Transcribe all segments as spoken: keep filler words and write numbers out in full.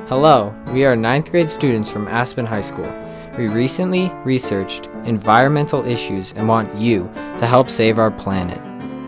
Hello, we are ninth grade students from Aspen High School. We recently researched environmental issues and want you to help save our planet.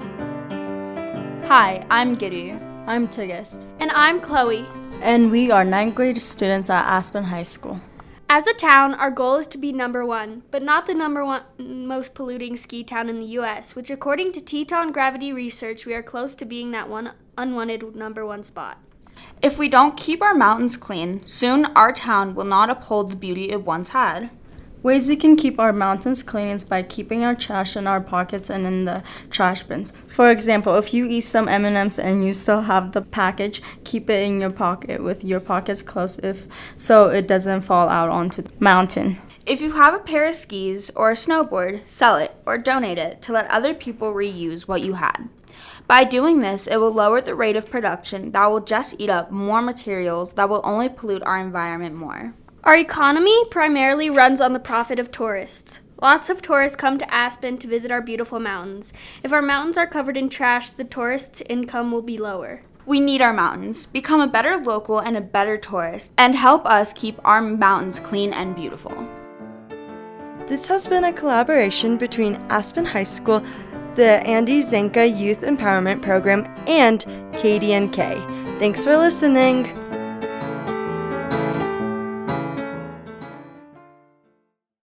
Hi, I'm Giddy. I'm Tigist. And I'm Chloe. And we are ninth grade students at Aspen High School. As a town, our goal is to be number one, but not the number one most polluting ski town in the U S, which according to Teton Gravity Research, we are close to being that one unwanted number one spot. If we don't keep our mountains clean, soon our town will not uphold the beauty it once had. Ways we can keep our mountains clean is by keeping our trash in our pockets and in the trash bins. For example, if you eat some M and M's and you still have the package, keep it in your pocket with your pockets closed if so it doesn't fall out onto the mountain. If you have a pair of skis or a snowboard, sell it or donate it to let other people reuse what you had. By doing this, it will lower the rate of production that will just eat up more materials that will only pollute our environment more. Our economy primarily runs on the profit of tourists. Lots of tourists come to Aspen to visit our beautiful mountains. If our mountains are covered in trash, the tourist income will be lower. We need our mountains. Become a better local and a better tourist, and help us keep our mountains clean and beautiful. This has been a collaboration between Aspen High School, the Andy Zanka Youth Empowerment Program, and K D N K. Thanks for listening.